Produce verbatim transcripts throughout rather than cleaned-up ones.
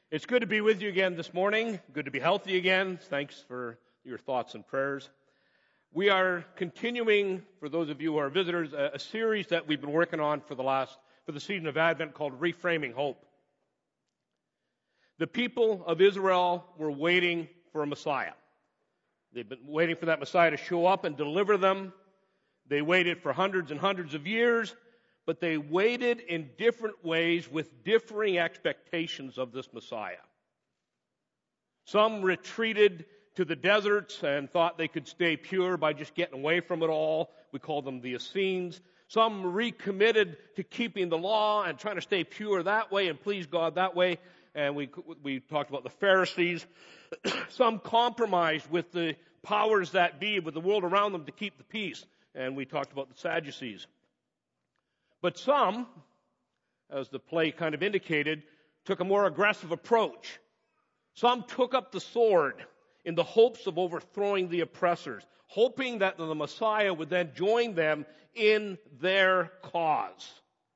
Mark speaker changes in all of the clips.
Speaker 1: It's good to be with you again this morning. Good to be healthy again. Thanks for your thoughts and prayers. We are continuing, for those of you who are visitors, a, a series that we've been working on for the last, for the season of Advent called Reframing Hope. The people of Israel were waiting for a Messiah. They've been waiting for that Messiah to show up and deliver them. They waited for hundreds and hundreds of years, but they waited in different ways with differing expectations of this Messiah. Some retreated to the deserts and thought they could stay pure by just getting away from it all. We call them the Essenes. Some recommitted to keeping the law and trying to stay pure that way and please God that way. And we we talked about the Pharisees. Some compromised with the powers that be, with the world around them to keep the peace. And we talked about the Sadducees. But some, as the play kind of indicated, took a more aggressive approach. Some took up the sword in the hopes of overthrowing the oppressors, hoping that the Messiah would then join them in their cause.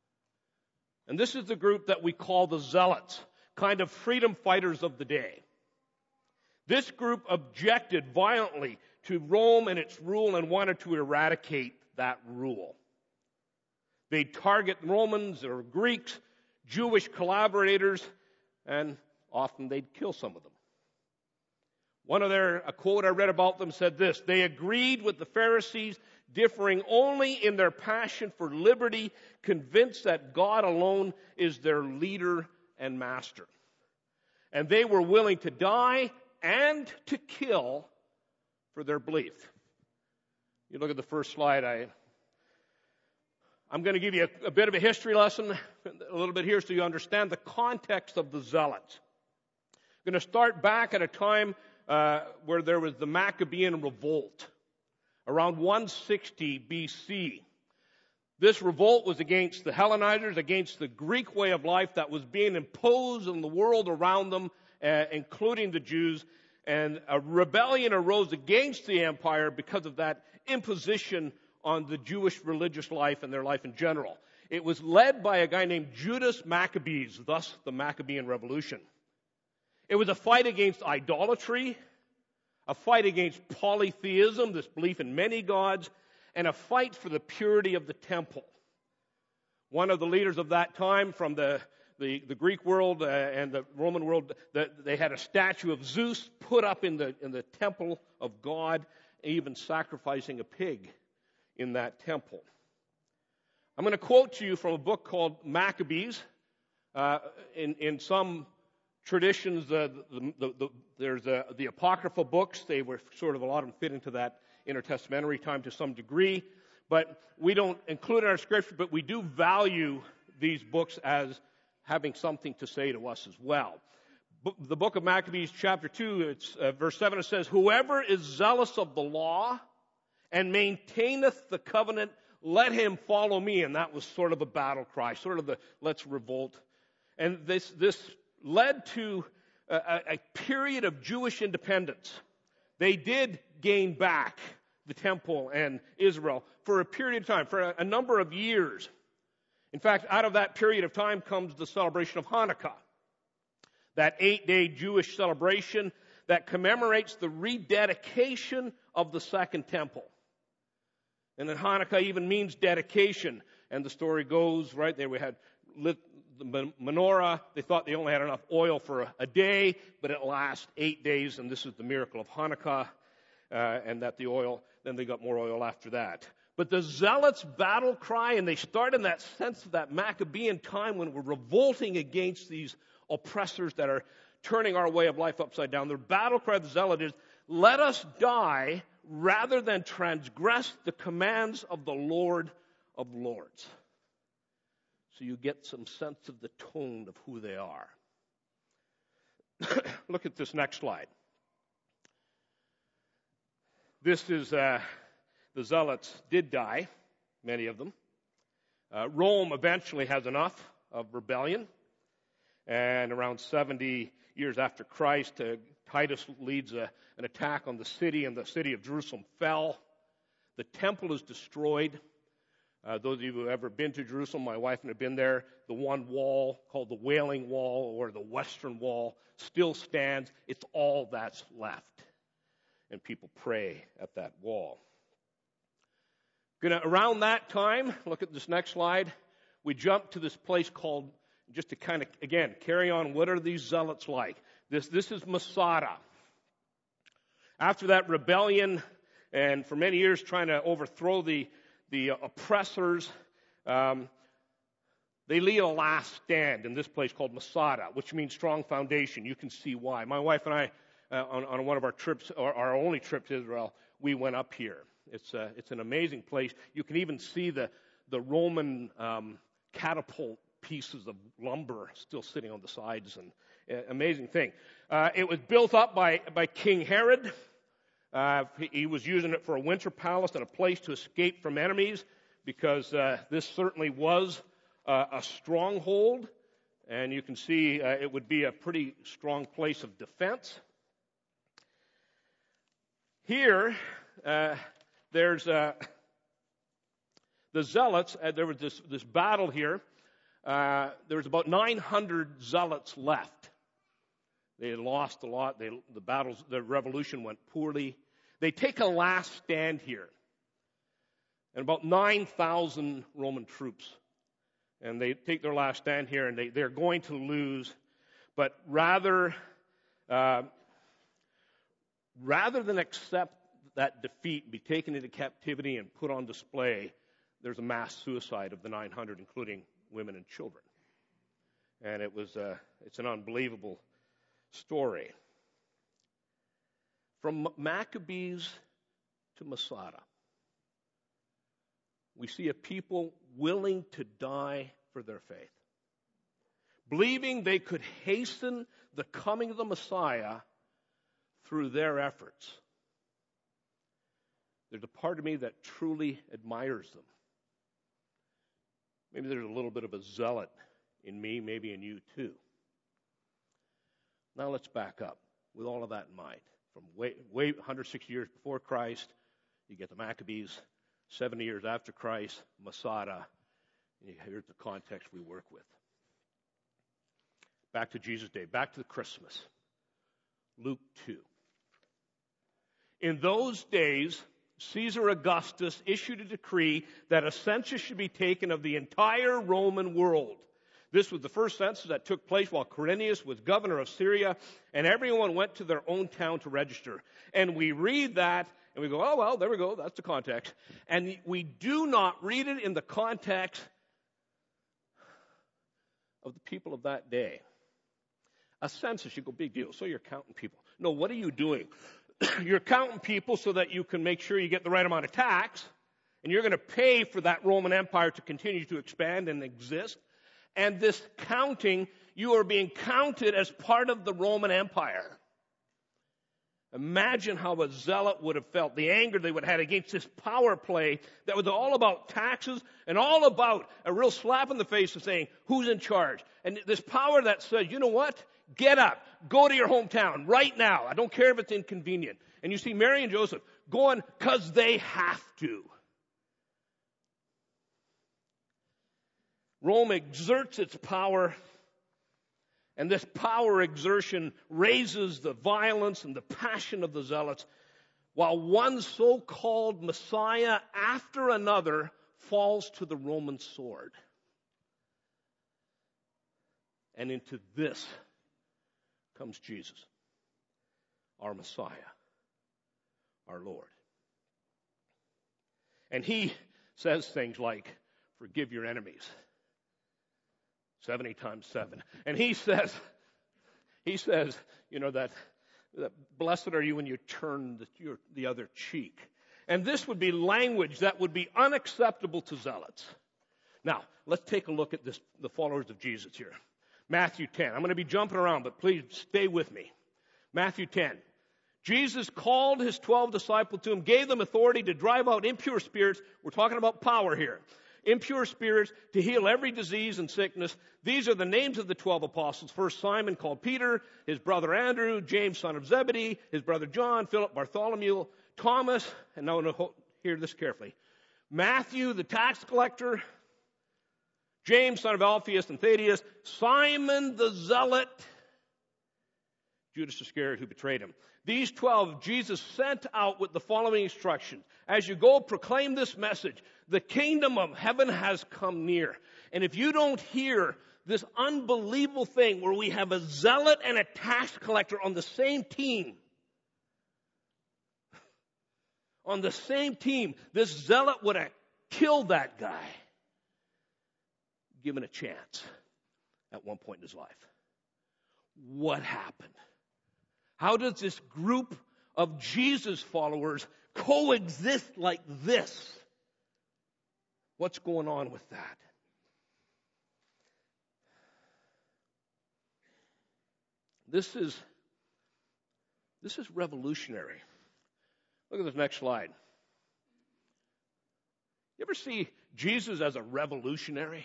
Speaker 1: And this is the group that we call the Zealots, kind of freedom fighters of the day. This group objected violently to Rome and its rule and wanted to eradicate that rule. They'd target Romans or Greeks, Jewish collaborators, and often they'd kill some of them. One of their, a quote I read about them said this: they agreed with the Pharisees, differing only in their passion for liberty, convinced that God alone is their leader and master. And they were willing to die and to kill for their belief. You look at the first slide, I... I'm going to give you a, a bit of a history lesson, a little bit here, so you understand the context of the Zealots. I'm going to start back at a time uh, where there was the Maccabean revolt, around one sixty B C. This revolt was against the Hellenizers, against the Greek way of life that was being imposed on the world around them, uh, including the Jews. And a rebellion arose against the empire because of that imposition on the Jewish religious life and their life in general. It was led by a guy named Judas Maccabees, thus the Maccabean Revolution. It was a fight against idolatry, a fight against polytheism, this belief in many gods, and a fight for the purity of the temple. One of the leaders of that time from the, the, the Greek world uh, and the Roman world, the, they had a statue of Zeus put up in the, in the temple of God, even sacrificing a pig in that temple. I'm going to quote to you from a book called Maccabees. Uh, in, in some traditions, uh, the, the, the, there's uh, the apocryphal books. They were sort of, a lot of them fit into that intertestamentary time to some degree. But we don't include in our scripture, but we do value these books as having something to say to us as well. The book of Maccabees, chapter two, it's uh, verse seven, it says, "Whoever is zealous of the law and maintaineth the covenant, let him follow me." And that was sort of a battle cry, sort of the let's revolt. And this this led to a, a period of Jewish independence. They did gain back the temple and Israel for a period of time, for a, a number of years. In fact, out of that period of time comes the celebration of Hanukkah, that eight-day Jewish celebration that commemorates the rededication of the Second Temple. And then Hanukkah even means dedication. And the story goes, right, there we had lit the menorah. They thought they only had enough oil for a, a day, but it lasts eight days, and this is the miracle of Hanukkah, uh, and that the oil, then they got more oil after that. But the Zealots' battle cry, and they start in that sense of that Maccabean time when we're revolting against these oppressors that are turning our way of life upside down. Their battle cry of the Zealot is, let us die rather than transgress the commands of the Lord of Lords. So you get some sense of the tone of who they are. Look at this next slide. This is, uh, the Zealots did die, many of them. Uh, Rome eventually has enough of rebellion. And around seventy years after Christ, uh, Titus leads a, an attack on the city, and the city of Jerusalem fell. The temple is destroyed. Uh, those of you who have ever been to Jerusalem, my wife and I have been there, the one wall called the Wailing Wall or the Western Wall still stands. It's all that's left. And people pray at that wall. Gonna, around that time, look at this next slide, we jump to this place called, just to kind of, again, carry on, what are these zealots like? This, this is Masada. After that rebellion, and for many years trying to overthrow the the oppressors, um, they lead a last stand in this place called Masada, which means strong foundation. You can see why. My wife and I, uh, on, on one of our trips, or our only trip to Israel, we went up here. It's a, it's an amazing place. You can even see the the Roman um, catapult pieces of lumber still sitting on the sides, and uh, amazing thing. Uh, it was built up by by King Herod. Uh, he, he was using it for a winter palace and a place to escape from enemies, because uh, this certainly was uh, a stronghold, and you can see uh, it would be a pretty strong place of defense. Here, uh, there's uh, the zealots. Uh, there was this, this battle here. Uh, there was about nine hundred zealots left. They had lost a lot. They, the battles, the revolution went poorly. They take a last stand here. And about nine thousand Roman troops. And they take their last stand here, and they, they're going to lose. But rather, uh, rather than accept that defeat and be taken into captivity and put on display, there's a mass suicide of the nine hundred, including women and children. And it was uh, it's an unbelievable story. From Maccabees to Masada, we see a people willing to die for their faith, believing they could hasten the coming of the Messiah through their efforts. There's a part of me that truly admires them. Maybe there's a little bit of a zealot in me, maybe in you too. Now let's back up with all of that in mind. From way, way one hundred sixty years before Christ, you get the Maccabees, seventy years after Christ, Masada, and here's the context we work with. Back to Jesus' day, back to the Christmas. Luke two. In those days, Caesar Augustus issued a decree that a census should be taken of the entire Roman world. This was the first census that took place while Quirinius was governor of Syria, and everyone went to their own town to register. And we read that, and we go, oh, well, there we go, that's the context. And we do not read it in the context of the people of that day. A census, you go, big deal, so you're counting people. No, what are you doing? You're counting people so that you can make sure you get the right amount of tax, and you're going to pay for that Roman Empire to continue to expand and exist. And this counting, you are being counted as part of the Roman Empire. Imagine how a zealot would have felt, the anger they would have had against this power play that was all about taxes and all about a real slap in the face of saying, who's in charge? And this power that says, you know what? Get up. Go to your hometown right now. I don't care if it's inconvenient. And you see Mary and Joseph going because they have to. Rome exerts its power, and this power exertion raises the violence and the passion of the zealots, while one so-called Messiah after another falls to the Roman sword. And into this comes Jesus, our Messiah, our Lord. And he says things like, forgive your enemies. seventy times seven. And he says, he says, you know, that, that blessed are you when you turn the, your, the other cheek. And this would be language that would be unacceptable to zealots. Now, let's take a look at this, the followers of Jesus here. Matthew ten. I'm going to be jumping around, but please stay with me. Matthew ten. Jesus called his twelve disciples to him, gave them authority to drive out impure spirits. We're talking about power here. Impure spirits, to heal every disease and sickness. These are the names of the twelve apostles. First Simon, called Peter, his brother Andrew, James, son of Zebedee, his brother John, Philip, Bartholomew, Thomas, and now hear this carefully, Matthew, the tax collector, James, son of Alphaeus and Thaddeus, Simon the Zealot, Judas Iscariot, who betrayed him. These twelve Jesus sent out with the following instructions. As you go, proclaim this message. The kingdom of heaven has come near. And if you don't hear this unbelievable thing where we have a zealot and a tax collector on the same team, on the same team, this zealot would have killed that guy, given a chance at one point in his life. What happened? How does this group of Jesus followers coexist like this? What's going on with that? This is, this is revolutionary. Look at this next slide. You ever see Jesus as a revolutionary?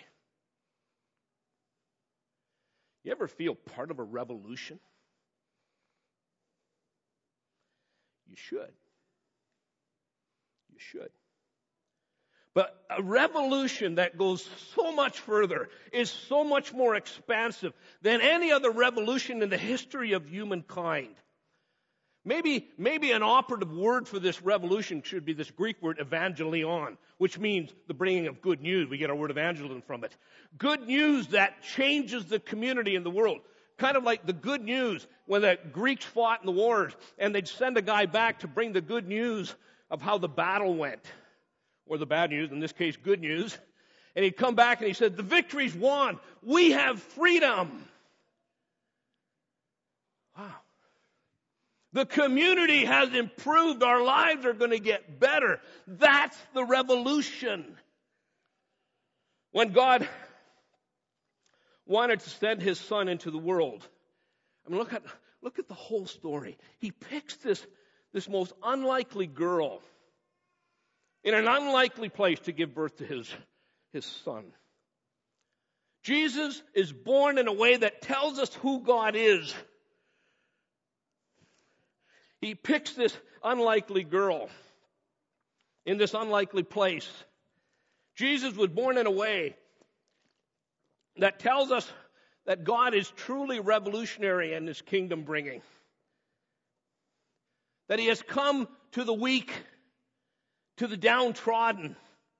Speaker 1: You ever feel part of a revolution? You should. You should. But a revolution that goes so much further, is so much more expansive than any other revolution in the history of humankind. Maybe, maybe an operative word for this revolution should be this Greek word evangelion, which means the bringing of good news. We get our word evangelism from it. Good news that changes the community and the world. Kind of like the good news when the Greeks fought in the wars and they'd send a guy back to bring the good news of how the battle went. Or the bad news, in this case, good news. And he'd come back and he said, the victory's won. We have freedom. Wow. The community has improved. Our lives are going to get better. That's the revolution. When God wanted to send his son into the world, I mean, look at, look at the whole story. He picks this, this most unlikely girl in an unlikely place to give birth to his, his son. Jesus is born in a way that tells us who God is. He picks this unlikely girl in this unlikely place. Jesus was born in a way that tells us that God is truly revolutionary in his kingdom bringing. That he has come to the weak, to the downtrodden.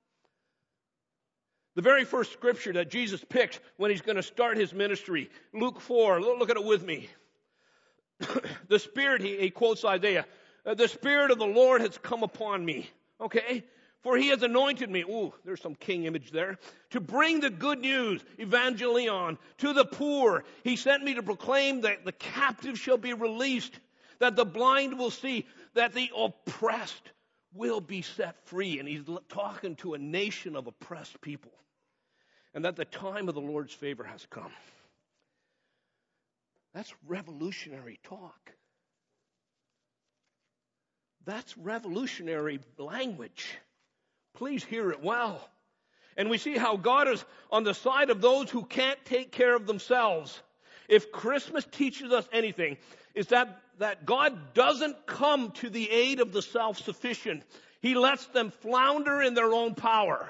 Speaker 1: The very first scripture that Jesus picks when he's going to start his ministry, Luke four, look at it with me. The Spirit, he, he quotes Isaiah, the Spirit of the Lord has come upon me. Okay? For he has anointed me. Ooh, there's some king image there. To bring the good news, evangelion, to the poor. He sent me to proclaim that the captive shall be released, that the blind will see, that the oppressed will be set free. And he's talking to a nation of oppressed people. And that the time of the Lord's favor has come. That's revolutionary talk. That's revolutionary language. Please hear it well. And we see how God is on the side of those who can't take care of themselves. If Christmas teaches us anything, is that, that God doesn't come to the aid of the self-sufficient. He lets them flounder in their own power.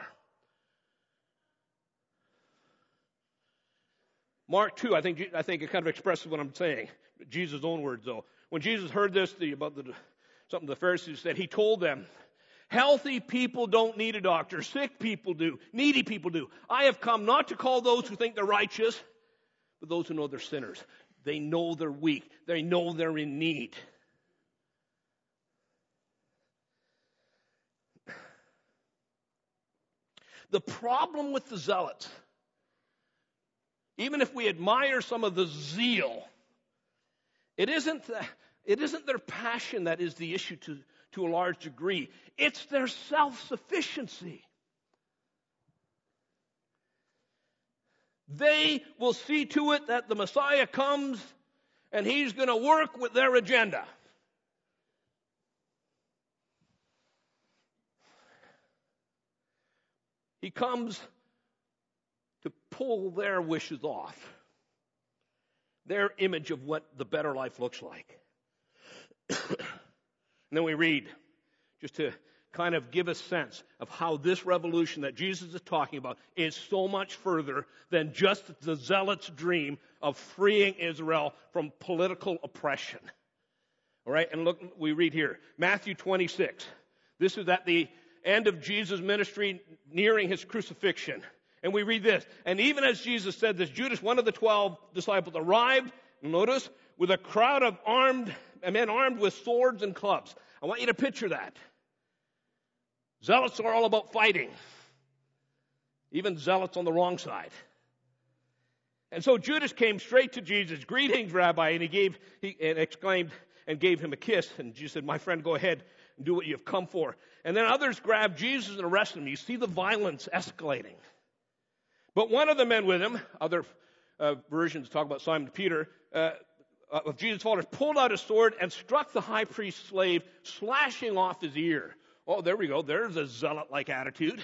Speaker 1: Mark two, I think, I think it kind of expresses what I'm saying. Jesus' own words, though. When Jesus heard this, the, about the, something the Pharisees said, he told them, healthy people don't need a doctor. Sick people do. Needy people do. I have come not to call those who think they're righteous, but those who know they're sinners. They know they're weak. They know they're in need. The problem with the zealots, even if we admire some of the zeal, it isn't, the, it isn't their passion that is the issue to, to a large degree. It's their self-sufficiency. They will see to it that the Messiah comes and he's going to work with their agenda. He comes to pull their wishes off, their image of what the better life looks like. And then we read, just to kind of give a sense of how this revolution that Jesus is talking about is so much further than just the zealots' dream of freeing Israel from political oppression. All right, and look, we read here, Matthew twenty-six. This is at the end of Jesus' ministry, nearing his crucifixion. And we read this, and even as Jesus said this, Judas, one of the twelve disciples, arrived, notice, with a crowd of armed men armed with swords and clubs. I want you to picture that. Zealots are all about fighting. Even zealots on the wrong side. And so Judas came straight to Jesus. Greetings, Rabbi. And he gave, he and exclaimed and gave him a kiss. And Jesus said, my friend, go ahead and do what you've come for. And then others grabbed Jesus and arrested him. You see the violence escalating. But one of the men with him, other uh, versions talk about Simon Peter, uh, of Jesus' followers, pulled out a sword and struck the high priest's slave, slashing off his ear. Oh, there we go. There's a zealot-like attitude.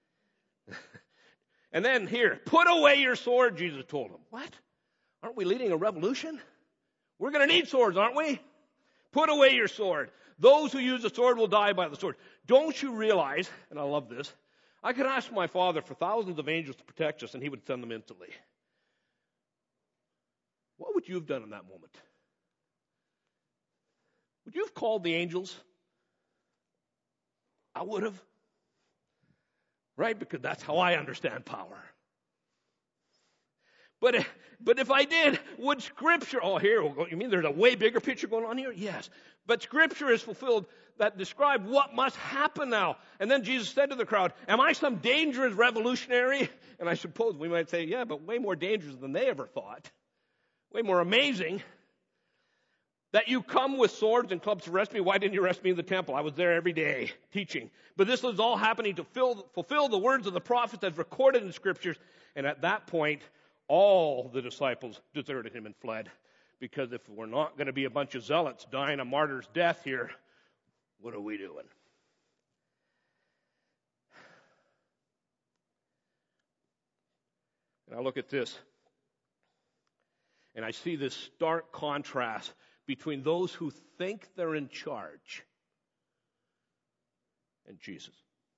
Speaker 1: And then here, put away your sword, Jesus told him. What? Aren't we leading a revolution? We're going to need swords, aren't we? Put away your sword. Those who use the sword will die by the sword. Don't you realize, and I love this, I could ask my Father for thousands of angels to protect us, and he would send them instantly. What would you have done in that moment? Would you have called the angels? I would have. Right? Because that's how I understand power. But, but if I did, would Scripture... Oh, here, you mean there's a way bigger picture going on here? Yes. But Scripture is fulfilled that describe what must happen now. And then Jesus said to the crowd, am I some dangerous revolutionary? And I suppose we might say, yeah, but way more dangerous than they ever thought. Way more amazing. That you come with swords and clubs to arrest me. Why didn't you arrest me in the temple? I was there every day teaching. But this was all happening to fill, fulfill the words of the prophets as recorded in the Scriptures. And at that point, all the disciples deserted him and fled. Because if we're not going to be a bunch of zealots dying a martyr's death here, what are we doing? And I look at this, and I see this stark contrast between those who think they're in charge and Jesus.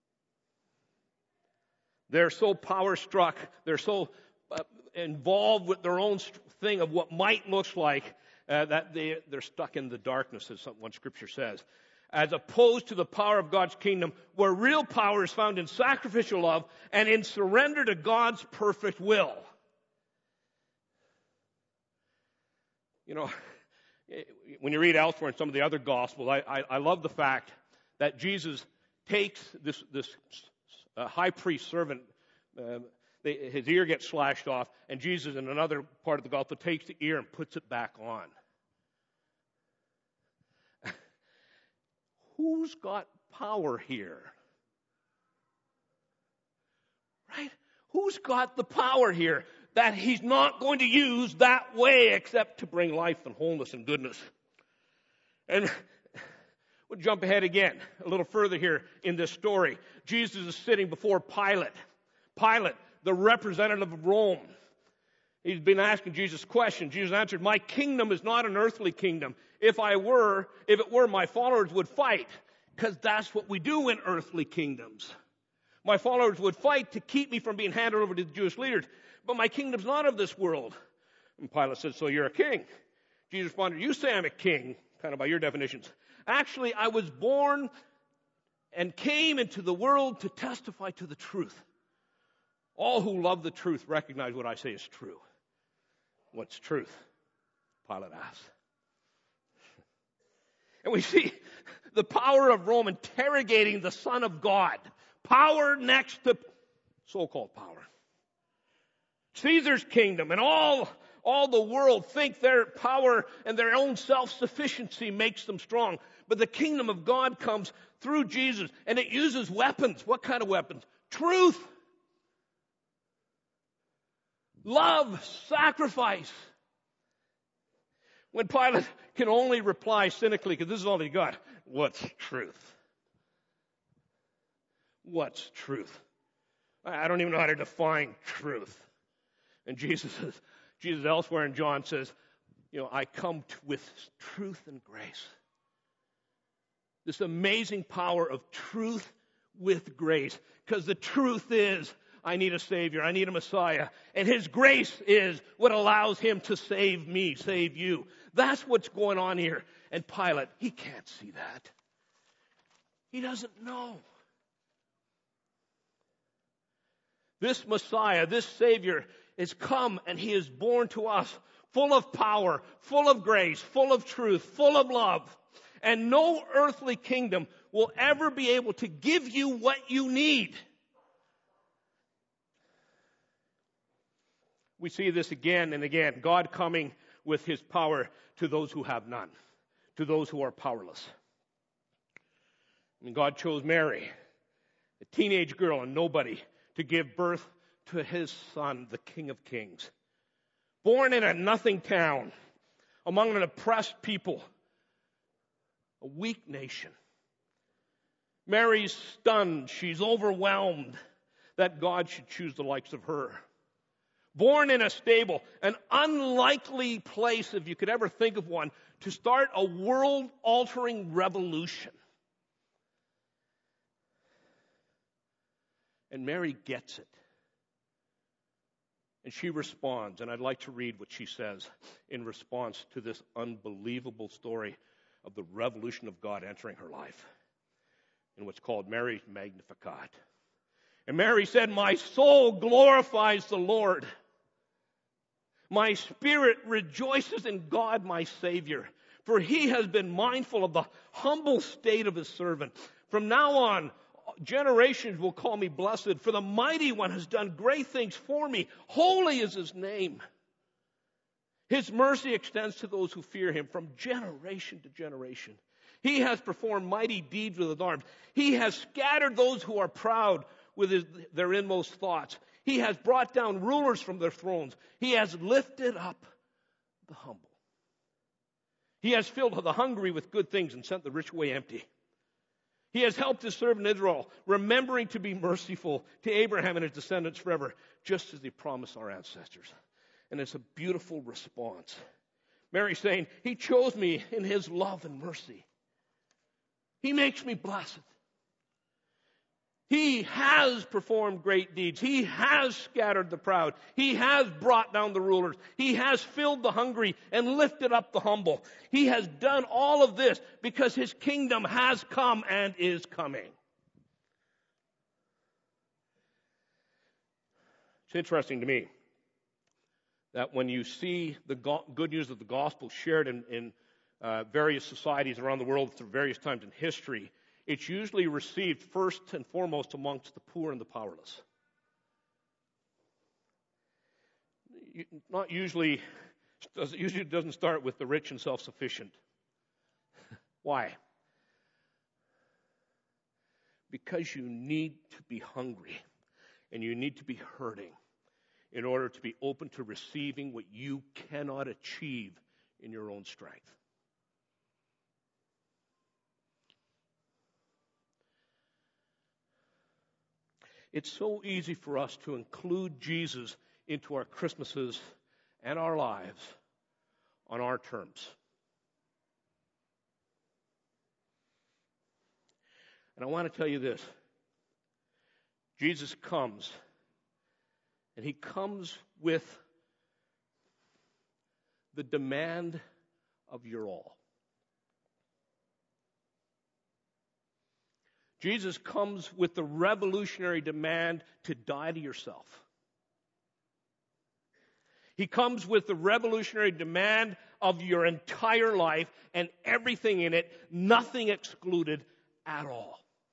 Speaker 1: They're so power-struck, they're so uh, involved with their own thing of what might look like, uh, that they, they're stuck in the darkness, as one Scripture says, as opposed to the power of God's kingdom, where real power is found in sacrificial love and in surrender to God's perfect will. You know, when you read elsewhere in some of the other Gospels, I, I, I love the fact that Jesus takes this, this uh, high priest servant, uh, they, his ear gets slashed off, and Jesus in another part of the Gospel takes the ear and puts it back on. Who's got power here? Right? Who's got the power here that he's not going to use that way except to bring life and wholeness and goodness? And we'll jump ahead again a little further here in this story. Jesus is sitting before Pilate. Pilate, the representative of Rome. He's been asking Jesus questions. Jesus answered, my kingdom is not an earthly kingdom. If I were, if it were, my followers would fight, because that's what we do in earthly kingdoms. My followers would fight to keep me from being handed over to the Jewish leaders. But my kingdom's not of this world. And Pilate said, so you're a king. Jesus responded, you say I'm a king, kind of by your definitions. Actually, I was born and came into the world to testify to the truth. All who love the truth recognize what I say is true. What's truth? Pilate asked. And we see the power of Rome interrogating the Son of God. Power next to so-called power. Caesar's kingdom and all, all the world think their power and their own self-sufficiency makes them strong. But the kingdom of God comes through Jesus, and it uses weapons. What kind of weapons? Truth. Love, sacrifice. When Pilate can only reply cynically, because this is all he got, what's truth? What's truth? I don't even know how to define truth. And Jesus says, Jesus elsewhere in John says, you know, I come to, with truth and grace. This amazing power of truth with grace. Because the truth is, I need a Savior. I need a Messiah. And His grace is what allows Him to save me, save you. That's what's going on here. And Pilate, he can't see that. He doesn't know. This Messiah, this Savior, is come and He is born to us full of power, full of grace, full of truth, full of love. And no earthly kingdom will ever be able to give you what you need. We see this again and again. God coming with His power to those who have none, to those who are powerless. And God chose Mary, a teenage girl and nobody, to give birth to His Son, the King of Kings. Born in a nothing town, among an oppressed people, a weak nation. Mary's stunned. She's overwhelmed that God should choose the likes of her. Born in a stable, an unlikely place, if you could ever think of one, to start a world-altering revolution. And Mary gets it. And she responds, and I'd like to read what she says in response to this unbelievable story of the revolution of God entering her life in what's called Mary's Magnificat. And Mary said, "My soul glorifies the Lord. My spirit rejoices in God my Savior, for He has been mindful of the humble state of His servant. From now on, generations will call me blessed, for the Mighty One has done great things for me. Holy is His name. His mercy extends to those who fear Him from generation to generation. He has performed mighty deeds with His arms. He has scattered those who are proud with his, their inmost thoughts. He has brought down rulers from their thrones. He has lifted up the humble. He has filled the hungry with good things and sent the rich away empty. He has helped His servant Israel, remembering to be merciful to Abraham and his descendants forever, just as He promised our ancestors." And it's a beautiful response. Mary saying, He chose me in His love and mercy. He makes me blessed. He has performed great deeds. He has scattered the proud. He has brought down the rulers. He has filled the hungry and lifted up the humble. He has done all of this because His kingdom has come and is coming. It's interesting to me that when you see the go- good news of the gospel shared in, in uh, various societies around the world through various times in history, it's usually received first and foremost amongst the poor and the powerless. Not usually, usually doesn't start with the rich and self-sufficient. Why? Because you need to be hungry and you need to be hurting in order to be open to receiving what you cannot achieve in your own strength. It's so easy for us to include Jesus into our Christmases and our lives on our terms. And I want to tell you this. Jesus comes, and He comes with the demand of your all. Jesus comes with the revolutionary demand to die to yourself. He comes with the revolutionary demand of your entire life and everything in it, nothing excluded at all.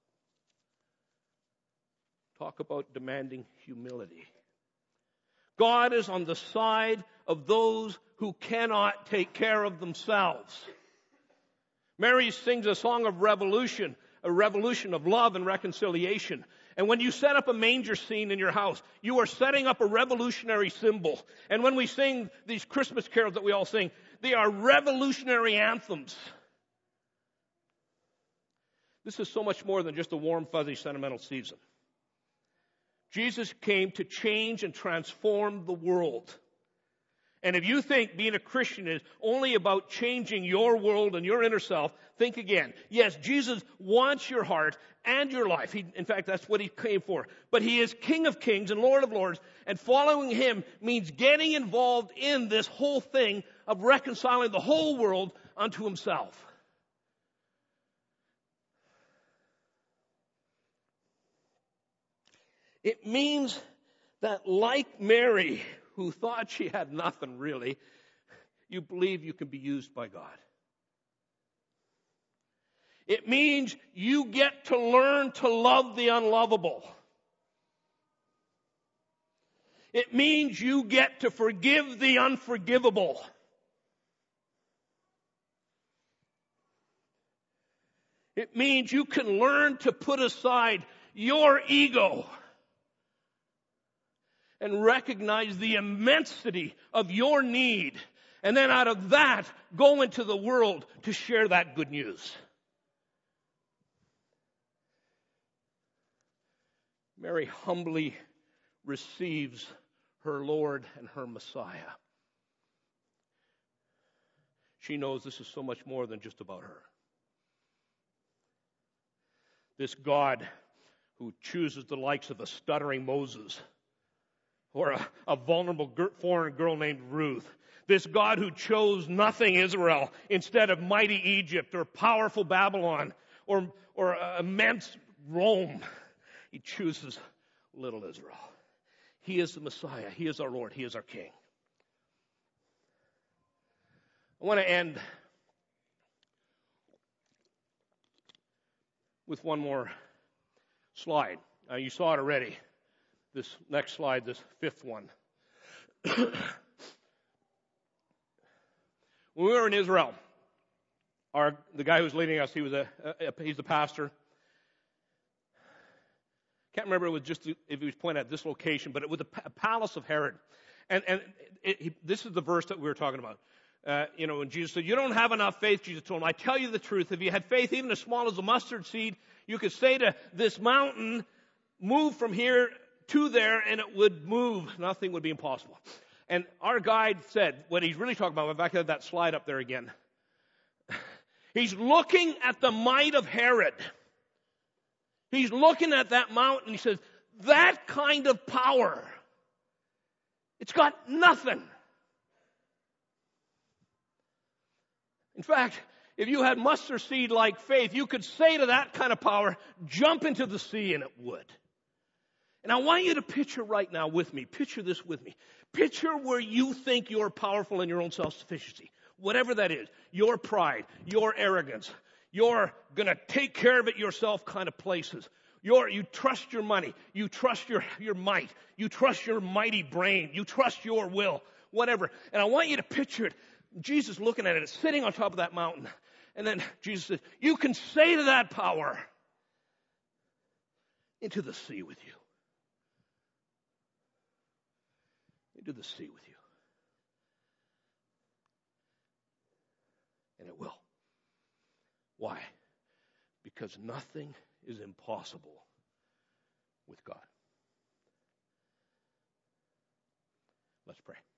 Speaker 1: Talk about demanding humility. God is on the side of those who cannot take care of themselves. Mary sings a song of revolution, a revolution of love and reconciliation. And when you set up a manger scene in your house, you are setting up a revolutionary symbol. And when we sing these Christmas carols that we all sing, they are revolutionary anthems. This is so much more than just a warm, fuzzy, sentimental season. Jesus came to change and transform the world. And if you think being a Christian is only about changing your world and your inner self, think again. Yes, Jesus wants your heart and your life. He, in fact, that's what he came for. But he is King of Kings and Lord of Lords, and following him means getting involved in this whole thing of reconciling the whole world unto himself. It means that, like Mary, who thought she had nothing really, you believe you can be used by God. It means you get to learn to love the unlovable. It means you get to forgive the unforgivable. It means you can learn to put aside your ego and recognize the immensity of your need. And then out of that, go into the world to share that good news. Mary humbly receives her Lord and her Messiah. She knows this is so much more than just about her. This God who chooses the likes of a stuttering Moses, or a, a vulnerable foreign girl named Ruth. This God who chose nothing Israel instead of mighty Egypt or powerful Babylon or, or uh, immense Rome. He chooses little Israel. He is the Messiah. He is our Lord. He is our King. I want to end with one more slide. Uh, you saw it already. This next slide, this fifth one. When we were in Israel, our the guy who was leading us, he was a, a he's a pastor. Can't remember it was just if he was pointing at this location, but it was the palace of Herod. And and it, he, this is the verse that we were talking about. Uh, you know, when Jesus said, "You don't have enough faith," Jesus told him, "I tell you the truth. If you had faith even as small as a mustard seed, you could say to this mountain, move from here to there, and it would move. Nothing would be impossible." And our guide said, what he's really talking about, if I could have that slide up there again. He's looking at the might of Herod. He's looking at that mountain, and he says, that kind of power, it's got nothing. In fact, if you had mustard seed-like faith, you could say to that kind of power, jump into the sea, and it would. And I want you to picture right now with me, picture this with me. Picture where you think you're powerful in your own self-sufficiency. Whatever that is. Your pride, your arrogance, your going to take care of it yourself kind of places. Your, you trust your money. You trust your, your might. You trust your mighty brain. You trust your will. Whatever. And I want you to picture it. Jesus looking at it, sitting on top of that mountain. And then Jesus says, you can say to that power, into the sea with you. Into the sea with you. And it will. Why? Because nothing is impossible with God. Let's pray.